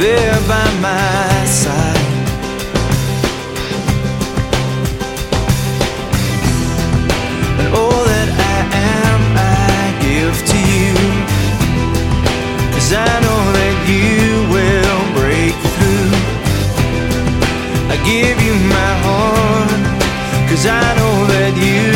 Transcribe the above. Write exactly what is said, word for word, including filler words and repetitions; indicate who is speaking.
Speaker 1: there by my side. And all that I am I give to you, 'cause I know that you will break through. I give you my heart, 'cause I know that you